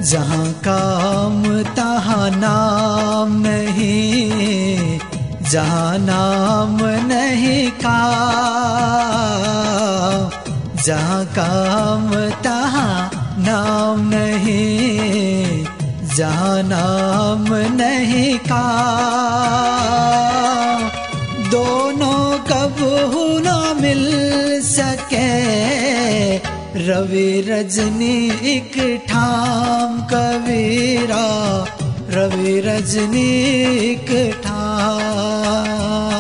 जहाँ काम तहाँ नाम नहीं, जहाँ नाम नहीं काम, जहाँ काम तहाँ नाम नहीं, जहाँ नाम नहीं काम। दोनों कबहू ना मिल सके, रवि रजनी एक ठाम कबीरा, रवि रजनी एक ठाम।